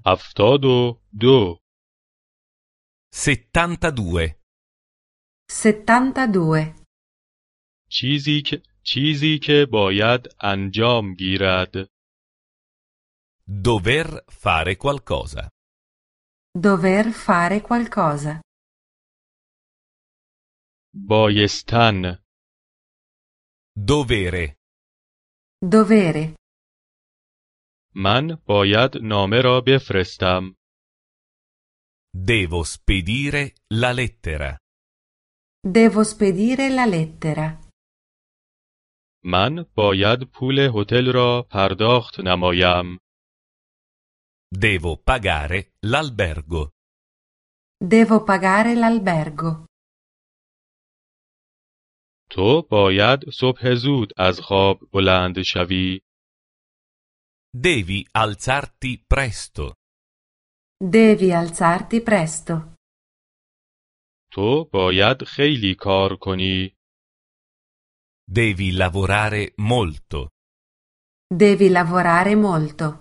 72 72 72 چیزی که باید انجام گیرد. dover fare qualcosa. dover fare qualcosa. بایستن Dovere. dovere. من باید نامه را بفرستم. Devo spedire la lettera. devo spedire la lettera. من باید پول هتل را پرداخت نمایم. Devo pagare l'albergo. devo pagare l'albergo. تو باید صبح زود از خواب بلند شوی. Devi alzarti presto. devi alzarti presto. تو باید خیلی کار کنی. Devi lavorare molto. devi lavorare molto.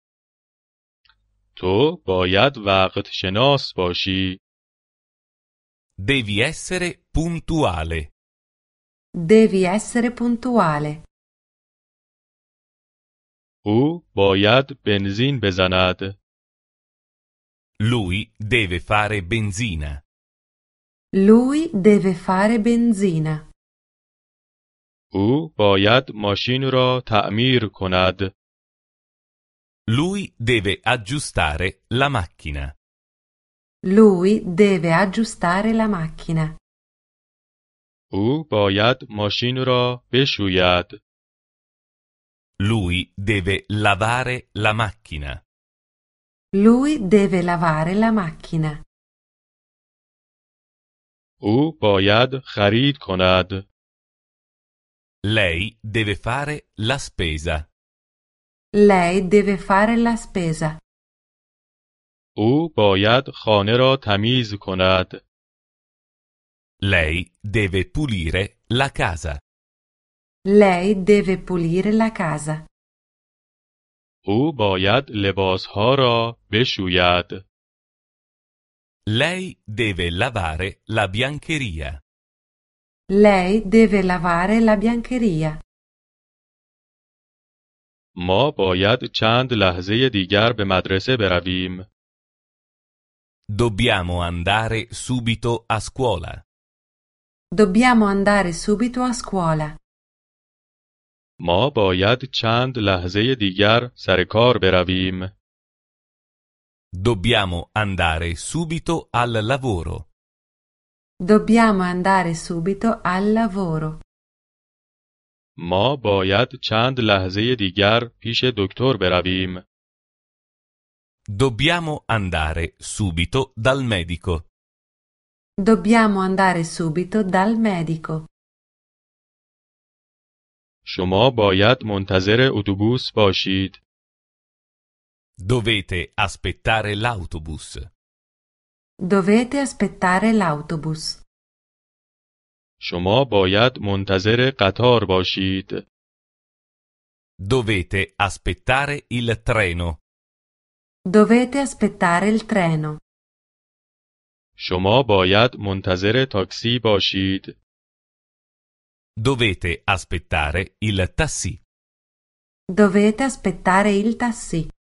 تو باید وقت شناس باشی. Devi essere puntuale. devi essere puntuale. او باید بنزین بزند. Lui deve fare benzina. lui deve fare benzina. او باید ماشین را تعمیر کند. Lui deve aggiustare la macchina. lui deve aggiustare la macchina. او باید ماشین را بشوید. Lui deve lavare la macchina. lui deve lavare la macchina. او باید خرید کند. Lei deve fare la spesa. lei deve fare la spesa. او باید خانه را تمیز کند. Lei deve pulire la casa. lei deve pulire la casa. او باید لباسها را بشوید. Lei deve lavare la biancheria. lei deve lavare la biancheria. ما باید چند لحظه دیگر به مدرسه برویم. Dobbiamo andare subito a scuola. dobbiamo andare subito a scuola. ما باید چند لحظه دیگر سر کار برویم. Dobbiamo andare subito al lavoro. dobbiamo andare subito al lavoro. ما باید چند لحظه دیگر پیش دکتر برویم. Dobbiamo andare subito dal medico. dobbiamo andare subito dal medico. شما باید منتظر اتوبوس باشید. Dovete aspettare l'autobus. dovete aspettare l'autobus. شما باید منتظر قطار باشید. Dovete aspettare il treno. dovete aspettare il treno. شما باید منتظر تاکسی باشید. Dovete aspettare il taxi. dovete aspettare il taxi.